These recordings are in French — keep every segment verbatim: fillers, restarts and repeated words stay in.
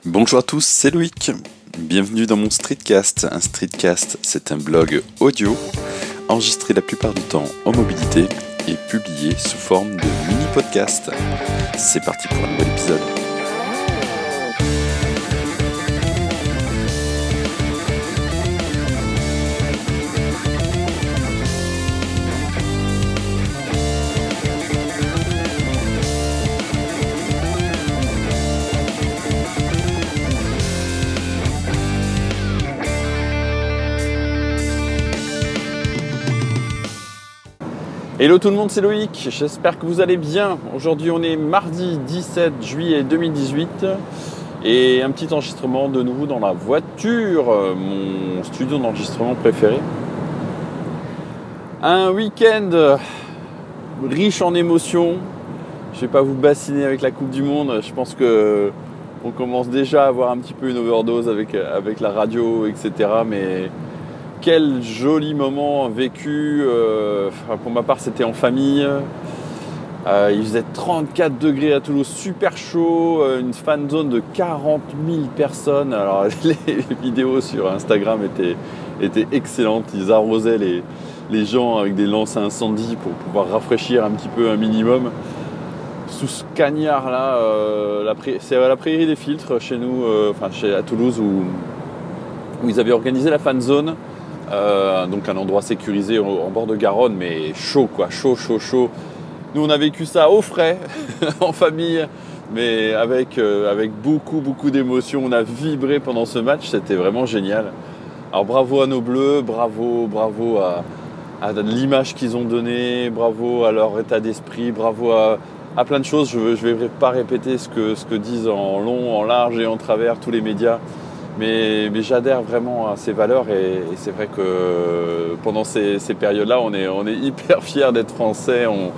Bonjour à tous, c'est Loïc. Bienvenue dans mon Streetcast. Un Streetcast, c'est un blog audio, enregistré la plupart du temps en mobilité et publié sous forme de mini-podcast. C'est parti pour un nouvel épisode. Hello tout le monde, c'est Loïc, j'espère que vous allez bien. Aujourd'hui on est mardi dix-sept juillet deux mille dix-huit et un petit enregistrement de nouveau dans la voiture, mon studio d'enregistrement préféré. Un week-end riche en émotions. Je ne vais pas vous bassiner avec la Coupe du Monde, je pense que on commence déjà à avoir un petit peu une overdose avec, avec la radio, et cetera. Mais quel joli moment vécu, euh, enfin, pour ma part c'était en famille, euh, il faisait trente-quatre degrés à Toulouse, super chaud, une fan zone de quarante mille personnes, alors les vidéos sur Instagram étaient, étaient excellentes, ils arrosaient les, les gens avec des lances à incendie pour pouvoir rafraîchir un petit peu un minimum. Sous ce cagnard là, euh, la pré- c'est à la Prairie des Filtres chez nous, euh, enfin chez, à Toulouse où, où ils avaient organisé la fan zone. Euh, donc un endroit sécurisé en, en bord de Garonne, mais chaud quoi, chaud, chaud, chaud. Nous on a vécu ça au frais, en famille, mais avec, euh, avec beaucoup, beaucoup d'émotions. On a vibré pendant ce match, c'était vraiment génial. Alors bravo à nos Bleus, bravo, bravo à, à l'image qu'ils ont donnée, bravo à leur état d'esprit, bravo à, à plein de choses. Je ne vais pas répéter ce que, ce que disent en long, en large et en travers tous les médias. Mais, mais j'adhère vraiment à ces valeurs et, et c'est vrai que pendant ces, ces périodes-là, on est, on est hyper fiers d'être français. On,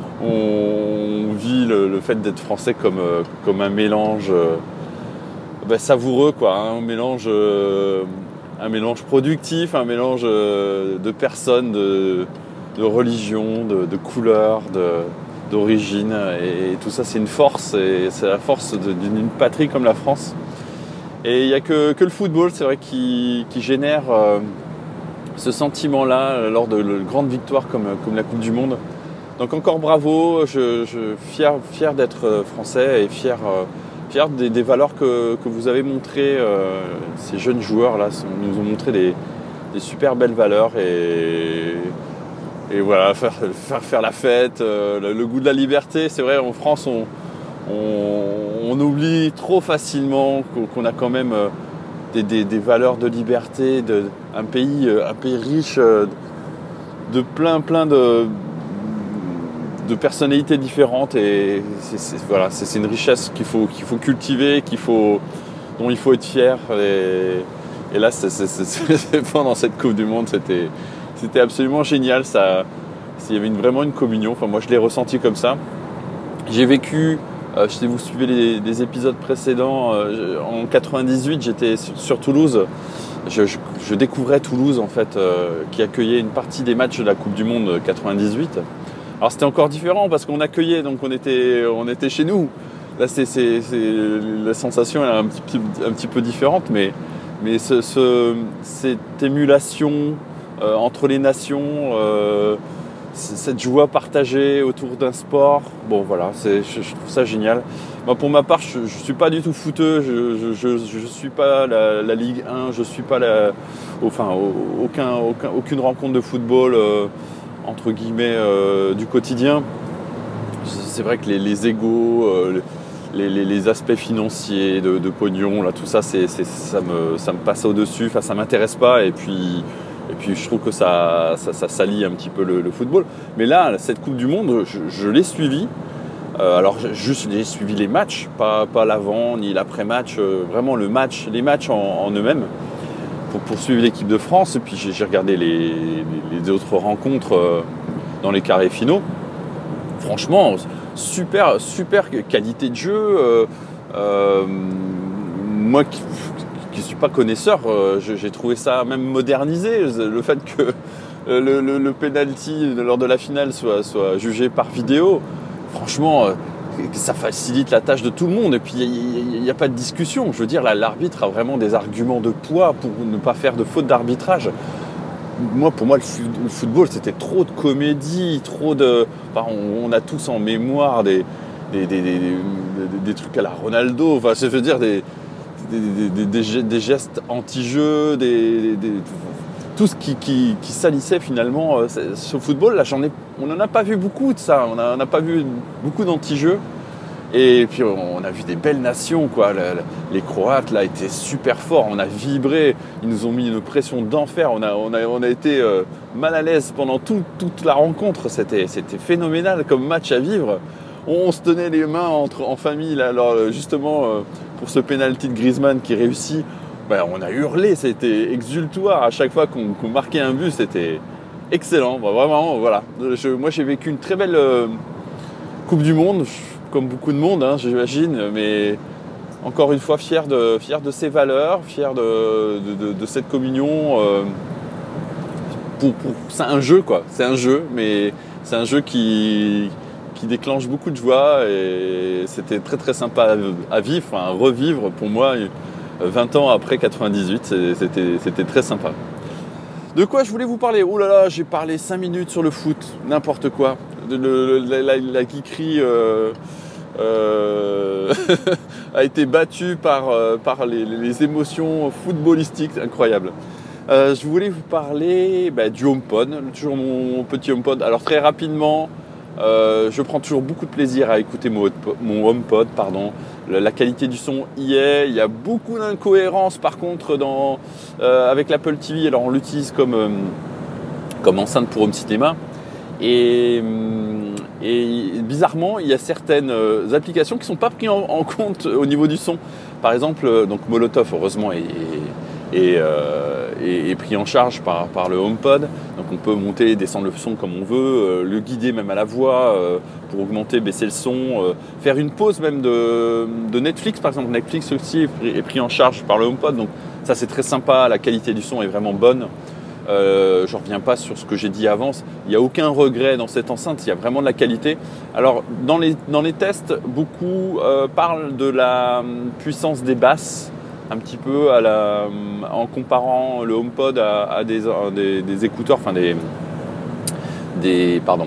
on vit le, le fait d'être français comme, comme un mélange euh, ben, savoureux, quoi, hein, un, mélange, euh, un mélange productif, un mélange euh, de personnes, de, de religions, de, de couleurs, de, d'origine. Et, et tout ça, c'est une force. Et c'est la force de, d'une patrie comme la France. Et il n'y a que, que le football, c'est vrai, qui, qui génère euh, ce sentiment-là lors de, de grandes victoires comme, comme la Coupe du Monde. Donc encore bravo, je, je fier, fier d'être français et fier, euh, fier des, des valeurs que, que vous avez montrées. Euh, ces jeunes joueurs-là sont, nous ont montré des, des super belles valeurs et, et voilà, faire, faire, faire la fête, euh, le, le goût de la liberté. C'est vrai, en France, on... On, on oublie trop facilement qu'on a quand même des, des, des valeurs de liberté, de, un, pays, un pays riche de plein plein de, de personnalités différentes et c'est, c'est, voilà, c'est, c'est une richesse qu'il faut, qu'il faut cultiver, qu'il faut, dont il faut être fier. Et, et là, c'est, c'est, c'est, c'est, pendant cette Coupe du Monde, c'était, c'était absolument génial. Ça, il y avait une, vraiment une communion. Enfin, moi, je l'ai ressenti comme ça. J'ai vécu... Euh, si vous suivez les, les épisodes précédents, euh, en quatre-vingt-dix-huit, j'étais sur, sur Toulouse. Je, je, je découvrais Toulouse, en fait, euh, qui accueillait une partie des matchs de la Coupe du Monde quatre-vingt-dix-huit. Alors c'était encore différent parce qu'on accueillait, donc on était, on était chez nous. Là, c'est, c'est, c'est, la sensation est un petit, un petit peu différente, mais, mais ce, ce, cette émulation euh, entre les nations, euh, cette joie partagée autour d'un sport, bon voilà, c'est, je, je trouve ça génial. Moi, pour ma part, je ne suis pas du tout footeux, je ne suis pas la, la Ligue un, je ne suis pas la, enfin, aucun, aucun, aucune rencontre de football euh, entre guillemets euh, du quotidien. C'est vrai que les, les égos, euh, les, les, les aspects financiers de, de pognon, là, tout ça, c'est, c'est, ça, me, ça me passe au-dessus, enfin, ça ne m'intéresse pas et puis... Et puis je trouve que ça, ça, ça salit un petit peu le, le football. Mais là, cette Coupe du Monde, je, je l'ai suivie. Euh, alors juste, j'ai suivi les matchs, pas, pas l'avant ni l'après-match. Euh, vraiment le match, les matchs en, en eux-mêmes pour poursuivre l'équipe de France. Et puis j'ai, j'ai regardé les, les, les autres rencontres euh, dans les carrés finaux. Franchement, super, super qualité de jeu. Euh, euh, moi qui... qui ne suis pas connaisseur, euh, j'ai trouvé ça même modernisé, le fait que le, le, le penalty lors de la finale soit, soit jugé par vidéo. Franchement, euh, ça facilite la tâche de tout le monde. Et puis il n'y a, a pas de discussion. Je veux dire, là, l'arbitre a vraiment des arguments de poids pour ne pas faire de faute d'arbitrage. Moi, pour moi, le football, c'était trop de comédie, trop de. Enfin, on, on a tous en mémoire des, des, des, des, des, des trucs à la Ronaldo. Enfin, je veux dire, des, des, des, des, des gestes anti-jeu, des, des, tout ce qui, qui, qui salissait finalement ce football. Là, j'en ai, on n'en a pas vu beaucoup de ça. On n'a pas vu beaucoup d'anti-jeu. Et puis on a vu des belles nations, quoi. Les Croates là étaient super forts, on a vibré, ils nous ont mis une pression d'enfer, on a, on a, on a été mal à l'aise pendant tout, toute la rencontre, c'était, c'était phénoménal comme match à vivre. On, on se tenait les mains entre, en famille, là, alors justement pour ce penalty de Griezmann qui réussit, ben, on a hurlé, c'était exultoire à chaque fois qu'on, qu'on marquait un but, c'était excellent, ben, vraiment, voilà. Je, moi j'ai vécu une très belle euh, Coupe du Monde, comme beaucoup de monde, hein, j'imagine, mais encore une fois, fier de, fier de ces valeurs, fier de, de, de, de cette communion. Euh, pour, pour, c'est un jeu, quoi. C'est un jeu, mais c'est un jeu qui, qui déclenche beaucoup de joie et c'était très très sympa à, à vivre, enfin, à revivre pour moi, vingt ans après quatre-vingt-dix-huit, c'était, c'était très sympa. De quoi je voulais vous parler ? Oh là là, j'ai parlé cinq minutes sur le foot, n'importe quoi. Le, le, la, la, la geekerie euh, euh, a été battue par, euh, par les, les émotions footballistiques incroyables. Euh, je voulais vous parler bah, du HomePod, toujours mon, mon petit HomePod. Alors très rapidement, euh, je prends toujours beaucoup de plaisir à écouter mon, mon HomePod, pardon. La qualité du son y est, il y a beaucoup d'incohérences par contre dans, euh, avec l'Apple T V, alors on l'utilise comme, euh, comme enceinte pour home cinéma et, et bizarrement il y a certaines applications qui ne sont pas prises en, en compte au niveau du son. Par exemple, donc Molotov heureusement est, est, euh, est, est pris en charge par, par le HomePod, donc on peut monter et descendre le son comme on veut, euh, le guider même à la voix euh, pour augmenter, baisser le son, euh, faire une pause même de, de Netflix par exemple. Netflix aussi est pris, est pris en charge par le HomePod, donc ça c'est très sympa, la qualité du son est vraiment bonne. Euh, je ne reviens pas sur ce que j'ai dit avant, il n'y a aucun regret dans cette enceinte, il y a vraiment de la qualité. Alors dans les, dans les tests, beaucoup euh, parlent de la puissance des basses, un petit peu à la, en comparant le HomePod à, à, des, à des, des écouteurs, enfin des, des, pardon,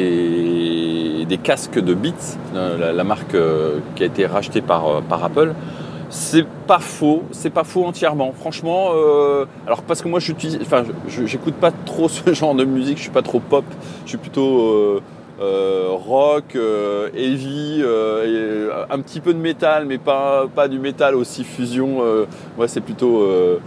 des, des casques de Beats, la, la marque euh, qui a été rachetée par, par Apple. C'est pas faux, c'est pas faux entièrement. Franchement, euh, alors parce que moi j'utilise, enfin, je, j'écoute pas trop ce genre de musique, je suis pas trop pop, je suis plutôt euh, euh, rock, euh, heavy, euh, et un petit peu de métal, mais pas pas du métal aussi fusion. Euh, moi c'est plutôt euh,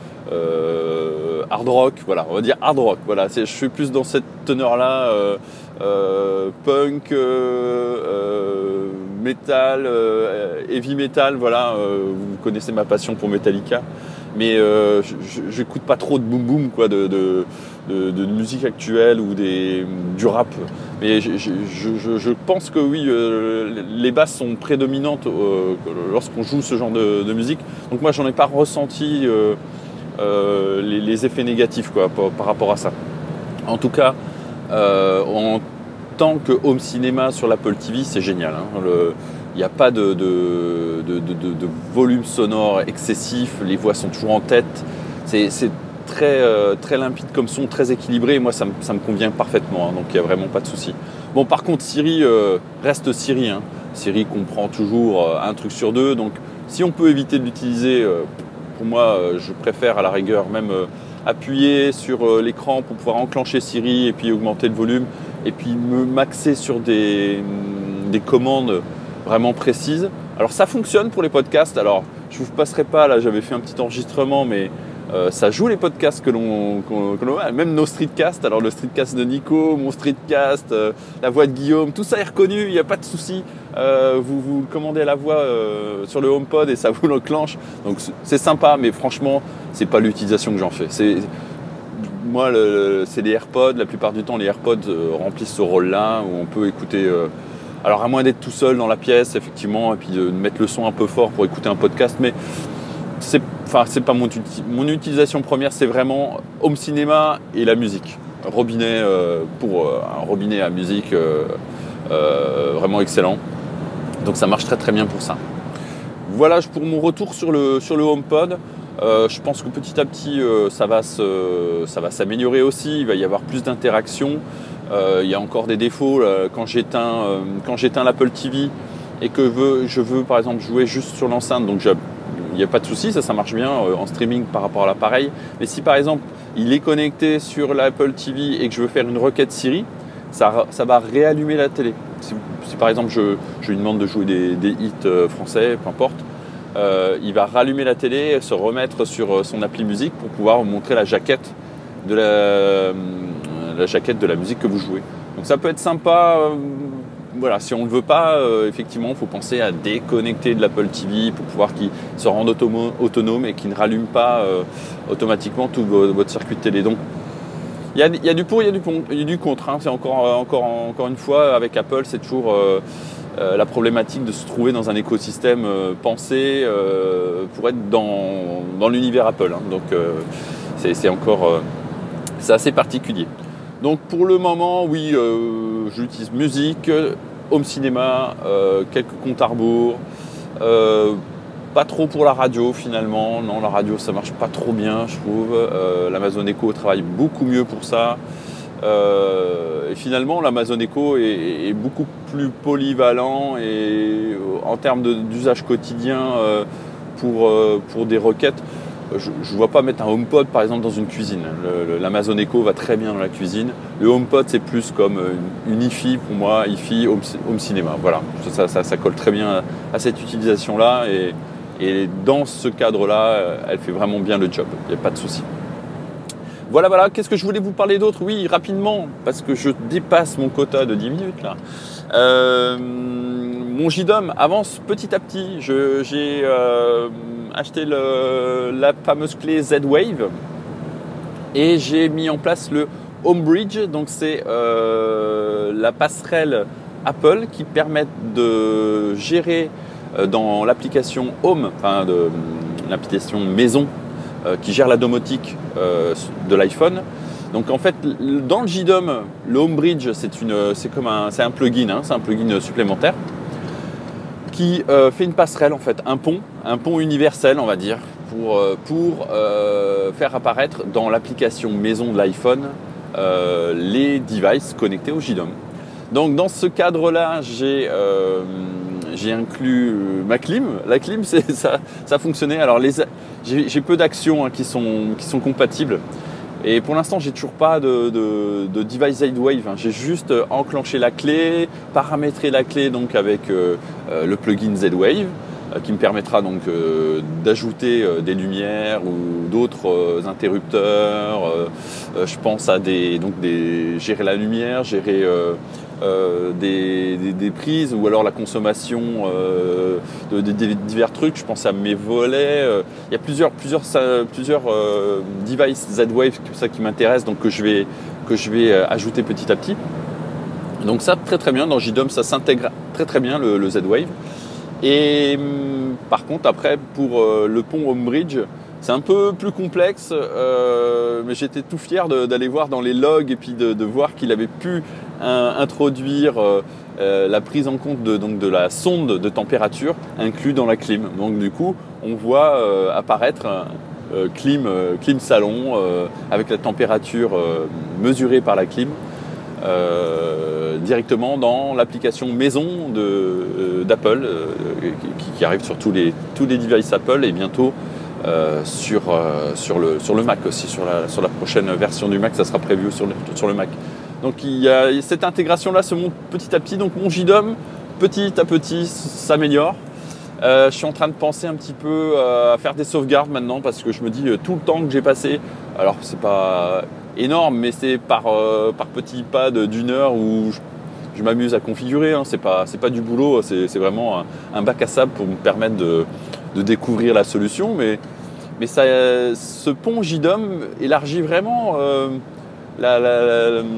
euh, hard rock, voilà, on va dire hard rock. Voilà, c'est, je suis plus dans cette teneur-là, euh, euh, punk. Euh, euh, metal, euh, heavy metal, voilà, euh, vous connaissez ma passion pour Metallica, mais euh, je n'écoute pas trop de boom boom, quoi, de, de, de, de musique actuelle ou des, du rap, mais je, je, je, je pense que oui, euh, les basses sont prédominantes euh, lorsqu'on joue ce genre de, de musique, donc moi j'en ai pas ressenti euh, euh, les, les effets négatifs, quoi, par, par rapport à ça. En tout cas, euh, en tant que home cinéma sur l'Apple T V, c'est génial. Hein. Il n'y a pas de, de, de, de, de volume sonore excessif, les voix sont toujours en tête. C'est, c'est très, euh, très limpide comme son, très équilibré. Et moi, ça me, ça me convient parfaitement, hein, donc il n'y a vraiment pas de souci. Bon, par contre, Siri euh, reste Siri. Hein. Siri comprend toujours euh, un truc sur deux. Donc, si on peut éviter de l'utiliser, euh, pour moi, euh, je préfère à la rigueur même euh, appuyer sur euh, l'écran pour pouvoir enclencher Siri et puis augmenter le volume. Et puis me m'axer sur des, des commandes vraiment précises. Alors ça fonctionne pour les podcasts. Alors je ne vous passerai pas, là j'avais fait un petit enregistrement, mais euh, ça joue les podcasts que l'on, que l'on a, même nos streetcasts. Alors le streetcast de Nico, mon streetcast, euh, la voix de Guillaume, tout ça est reconnu, il n'y a pas de souci. Euh, vous, vous commandez la voix euh, sur le HomePod et ça vous l'enclenche. Donc c'est sympa, mais franchement, c'est pas l'utilisation que j'en fais. C'est, Moi, le, c'est les AirPods. La plupart du temps, les AirPods euh, remplissent ce rôle-là où on peut écouter. Euh, alors, à moins d'être tout seul dans la pièce, effectivement, et puis de mettre le son un peu fort pour écouter un podcast, mais c'est, enfin, c'est pas mon, mon utilisation première. C'est vraiment home cinéma et la musique. Robinet euh, pour euh, un robinet à musique euh, euh, vraiment excellent. Donc ça marche très très bien pour ça. Voilà pour mon retour sur le, sur le HomePod. Euh, je pense que petit à petit euh, ça va se, ça va s'améliorer aussi, il va y avoir plus d'interaction. Euh, il y a encore des défauts là, quand j'éteins, euh, quand j'éteins l'Apple T V et que veux, je veux par exemple jouer juste sur l'enceinte, donc je, il n'y a pas de souci, ça, ça marche bien euh, en streaming par rapport à l'appareil. Mais si par exemple il est connecté sur l'Apple T V et que je veux faire une requête Siri, ça, ça va réallumer la télé. Si, si par exemple je, je lui demande de jouer des, des hits euh, français, peu importe, euh, il va rallumer la télé, se remettre sur son appli musique pour pouvoir vous montrer la jaquette de la, euh, la jaquette de la musique que vous jouez. Donc ça peut être sympa. Euh, Voilà, si on ne le veut pas, euh, effectivement, il faut penser à déconnecter de l'Apple T V pour pouvoir qu'il se rende automo- autonome et qu'il ne rallume pas euh, automatiquement tout votre circuit de télé. Donc, il y a, y a du pour, il y a du, y a du contre. Hein. C'est encore, encore, encore une fois, avec Apple, c'est toujours euh, euh, la problématique de se trouver dans un écosystème euh, pensé euh, pour être dans, dans l'univers Apple. Hein. Donc, euh, c'est, c'est encore euh, c'est assez particulier. Donc pour le moment, oui, euh, j'utilise musique, home cinéma, euh, quelques comptes à rebours, euh, pas trop pour la radio finalement. Non, la radio ça marche pas trop bien, je trouve. Euh, L'Amazon Echo travaille beaucoup mieux pour ça. Euh, et finalement, l'Amazon Echo est, est beaucoup plus polyvalent et en termes de, d'usage quotidien euh, pour, euh, pour des requêtes. Je ne vois pas mettre un HomePod par exemple dans une cuisine. Le, le, L'Amazon Echo va très bien dans la cuisine. Le HomePod c'est plus comme une, une hi-fi pour moi, hi-fi, home, home cinéma. Voilà, ça, ça, ça colle très bien à, à cette utilisation-là et, et dans ce cadre-là, elle fait vraiment bien le job. Il n'y a pas de souci. Voilà, voilà. Qu'est-ce que je voulais vous parler d'autre ? Oui, rapidement, parce que je dépasse mon quota de dix minutes là. Euh, mon J D O M avance petit à petit. Je, j'ai euh, acheté le, la fameuse clé Z-Wave et j'ai mis en place le HomeBridge. Donc c'est euh, la passerelle Apple qui permet de gérer euh, dans l'application Home, enfin de, l'application maison euh, qui gère la domotique euh, de l'iPhone. Donc en fait, dans le J D O M, le HomeBridge, c'est, une, c'est comme un, c'est un plugin, hein, c'est un plugin supplémentaire qui euh, fait une passerelle en fait, un pont, un pont universel on va dire, pour, euh, pour euh, faire apparaître dans l'application maison de l'iPhone euh, les devices connectés au J D O M. Donc dans ce cadre-là, j'ai, euh, j'ai inclus ma clim. La clim, c'est, ça, ça fonctionnait. Alors les, j'ai, j'ai peu d'actions hein, qui, sont, qui sont compatibles. Et pour l'instant, j'ai toujours pas de, de, de device Z-Wave. Hein. J'ai juste enclenché la clé, paramétré la clé donc avec euh, le plugin Z-Wave euh, qui me permettra donc euh, d'ajouter euh, des lumières ou d'autres euh, interrupteurs. Euh, je pense à des donc des gérer la lumière, gérer euh, euh, des, des, des prises ou alors la consommation euh, de, de, de divers trucs. Je pense à mes volets. Euh, il y a plusieurs plusieurs plusieurs euh, devices Z-Wave ça qui m'intéressent donc que je vais que je vais ajouter petit à petit. Donc ça très très bien dans J D O M ça s'intègre très très bien le, le Z-Wave. Et par contre après pour euh, le pont HomeBridge c'est un peu plus complexe, euh, mais j'étais tout fier de, d'aller voir dans les logs et puis de, de voir qu'il avait pu un, introduire euh, euh, la prise en compte de, donc de la sonde de température inclus dans la clim. Donc du coup, on voit euh, apparaître un euh, clim, euh, clim salon euh, avec la température euh, mesurée par la clim euh, directement dans l'application maison de, euh, d'Apple euh, qui, qui arrive sur tous les, tous les devices Apple et bientôt Euh, sur, euh, sur, le, sur le Mac aussi, sur la, sur la prochaine version du Mac, ça sera prévu sur le, sur le Mac. Donc il y a, cette intégration-là se monte petit à petit, donc mon J D O M, petit à petit, s'améliore. Euh, je suis en train de penser un petit peu euh, à faire des sauvegardes maintenant, parce que je me dis, euh, tout le temps que j'ai passé, alors c'est pas énorme, mais c'est par, euh, par petits pas de, d'une heure où je, je m'amuse à configurer, hein. c'est, pas, c'est pas du boulot, c'est, c'est vraiment un, un bac à sable pour me permettre de de découvrir la solution, mais, mais ça, ce pont J D O M élargit vraiment euh, la, la, la, la,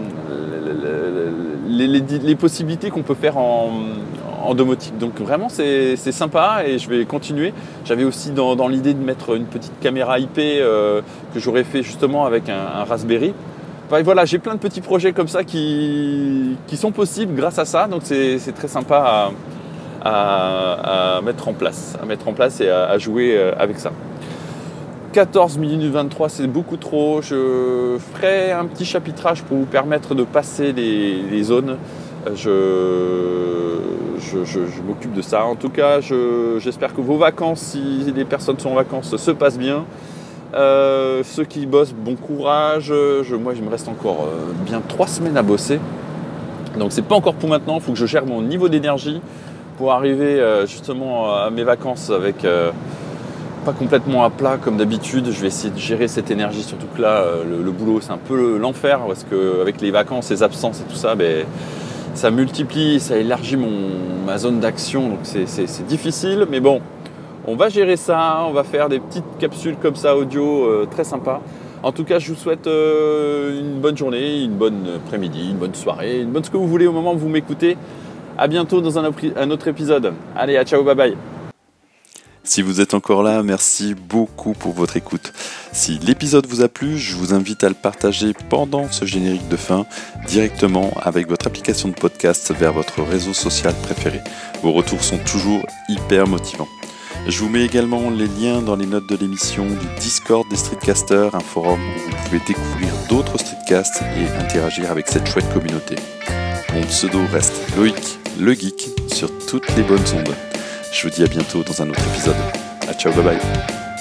les, les, les possibilités qu'on peut faire en, en domotique. Donc vraiment, c'est, c'est sympa et je vais continuer. J'avais aussi dans, dans l'idée de mettre une petite caméra I P euh, que j'aurais fait justement avec un, un Raspberry. Enfin, voilà, j'ai plein de petits projets comme ça qui, qui sont possibles grâce à ça, donc c'est, c'est très sympa à à, à mettre en place, à mettre en place et à, à jouer avec ça. quatorze minutes vingt-trois, c'est beaucoup trop. Je ferai un petit chapitrage pour vous permettre de passer les, les zones. Je, je, je, je m'occupe de ça. En tout cas, je, j'espère que vos vacances, si les personnes sont en vacances, se passent bien. Euh, ceux qui bossent, bon courage. Je, moi, il me reste encore euh, bien trois semaines à bosser. Donc, c'est pas encore pour maintenant. Il faut que je gère mon niveau d'énergie pour arriver euh, justement à mes vacances avec... Euh, pas complètement à plat comme d'habitude. Je vais essayer de gérer cette énergie, surtout que là, le, le boulot, c'est un peu l'enfer parce qu'avec les vacances, les absences et tout ça, ben, ça multiplie, ça élargit mon, ma zone d'action. Donc c'est, c'est, c'est difficile, mais bon, on va gérer ça. On va faire des petites capsules comme ça, audio, euh, très sympa. En tout cas, je vous souhaite euh, une bonne journée, une bonne après-midi, une bonne soirée, une bonne ce que vous voulez au moment où vous m'écoutez. À bientôt dans un, un autre épisode. Allez, à ciao, bye bye. Si vous êtes encore là, merci beaucoup pour votre écoute. Si l'épisode vous a plu, je vous invite à le partager pendant ce générique de fin, directement avec votre application de podcast vers votre réseau social préféré. Vos retours sont toujours hyper motivants. Je vous mets également les liens dans les notes de l'émission du Discord des Streetcasters, un forum où vous pouvez découvrir d'autres streetcasts et interagir avec cette chouette communauté. Mon pseudo reste Loïc, le geek, sur toutes les bonnes ondes. Je vous dis à bientôt dans un autre épisode. À ciao, bye bye.